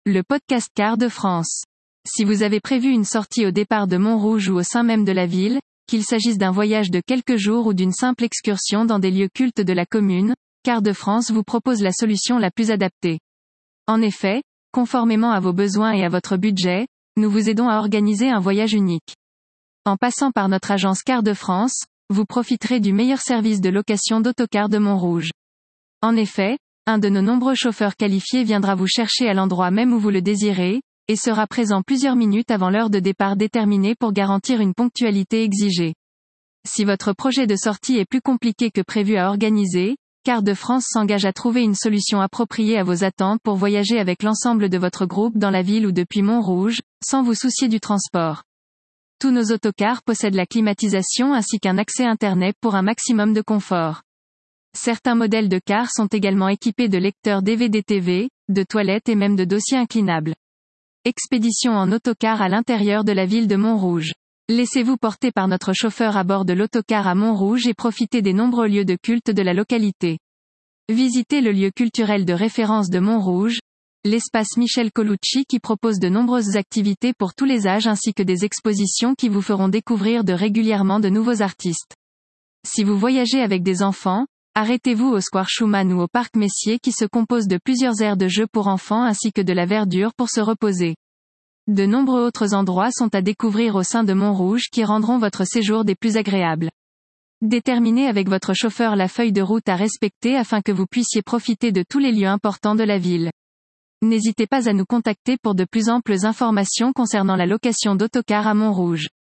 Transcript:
le podcast Cars de France. Si vous avez prévu une sortie au départ de Montrouge ou au sein même de la ville, qu'il s'agisse d'un voyage de quelques jours ou d'une simple excursion dans des lieux cultes de la commune, Cars de France vous propose la solution la plus adaptée. En effet, conformément à vos besoins et à votre budget, nous vous aidons à organiser un voyage unique. En passant par notre agence Cars de France, vous profiterez du meilleur service de location d'autocars de Montrouge. En effet, un de nos nombreux chauffeurs qualifiés viendra vous chercher à l'endroit même où vous le désirez, et sera présent plusieurs minutes avant l'heure de départ déterminée pour garantir une ponctualité exigée. Si votre projet de sortie est plus compliqué que prévu à organiser, Cars de France s'engage à trouver une solution appropriée à vos attentes pour voyager avec l'ensemble de votre groupe dans la ville ou depuis Montrouge, sans vous soucier du transport. Tous nos autocars possèdent la climatisation ainsi qu'un accès Internet pour un maximum de confort. Certains modèles de cars sont également équipés de lecteurs DVD-TV, de toilettes et même de dossiers inclinables. Expédition en autocar à l'intérieur de la ville de Montrouge. Laissez-vous porter par notre chauffeur à bord de l'autocar à Montrouge et profitez des nombreux lieux de culte de la localité. Visitez le lieu culturel de référence de Montrouge, l'espace Michel Colucci qui propose de nombreuses activités pour tous les âges ainsi que des expositions qui vous feront découvrir régulièrement de nouveaux artistes. Si vous voyagez avec des enfants, arrêtez-vous au Square Schumann ou au Parc Messier qui se compose de plusieurs aires de jeux pour enfants ainsi que de la verdure pour se reposer. De nombreux autres endroits sont à découvrir au sein de Montrouge qui rendront votre séjour des plus agréables. Déterminez avec votre chauffeur la feuille de route à respecter afin que vous puissiez profiter de tous les lieux importants de la ville. N'hésitez pas à nous contacter pour de plus amples informations concernant la location d'autocars à Montrouge.